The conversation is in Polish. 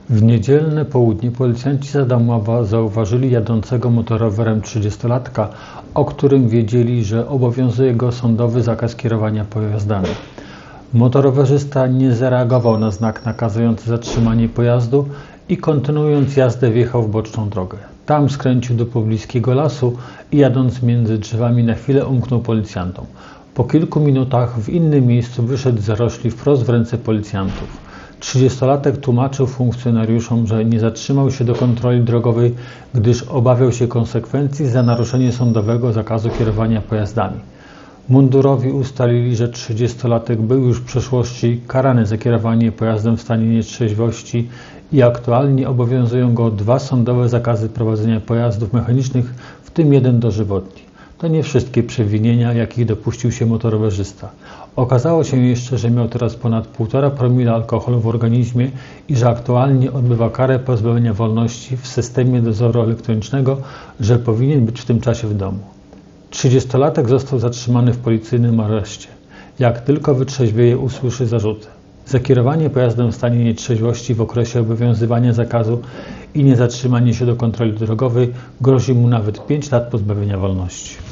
W niedzielne południe policjanci z Adamowa zauważyli jadącego motorowerem 30-latka, o którym wiedzieli, że obowiązuje go sądowy zakaz kierowania pojazdami. Motorowerzysta nie zareagował na znak nakazujący zatrzymanie pojazdu i kontynuując jazdę wjechał w boczną drogę. Tam skręcił do pobliskiego lasu i jadąc między drzewami na chwilę umknął policjantom. Po kilku minutach w innym miejscu wyszedł z zarośli wprost w ręce policjantów. 30-latek tłumaczył funkcjonariuszom, że nie zatrzymał się do kontroli drogowej, gdyż obawiał się konsekwencji za naruszenie sądowego zakazu kierowania pojazdami. Mundurowi ustalili, że 30-latek był już w przeszłości karany za kierowanie pojazdem w stanie nietrzeźwości i aktualnie obowiązują go 2 sądowe zakazy prowadzenia pojazdów mechanicznych, w tym 1 dożywotni. To nie wszystkie przewinienia, jakich dopuścił się motorowerzysta. Okazało się jeszcze, że miał teraz ponad 1,5 promila alkoholu w organizmie i że aktualnie odbywa karę pozbawienia wolności w systemie dozoru elektronicznego, że powinien być w tym czasie w domu. 30-latek został zatrzymany w policyjnym areszcie. Jak tylko wytrzeźwieje, usłyszy zarzuty: za kierowanie pojazdem w stanie nietrzeźwości w okresie obowiązywania zakazu i niezatrzymanie się do kontroli drogowej grozi mu nawet 5 lat pozbawienia wolności.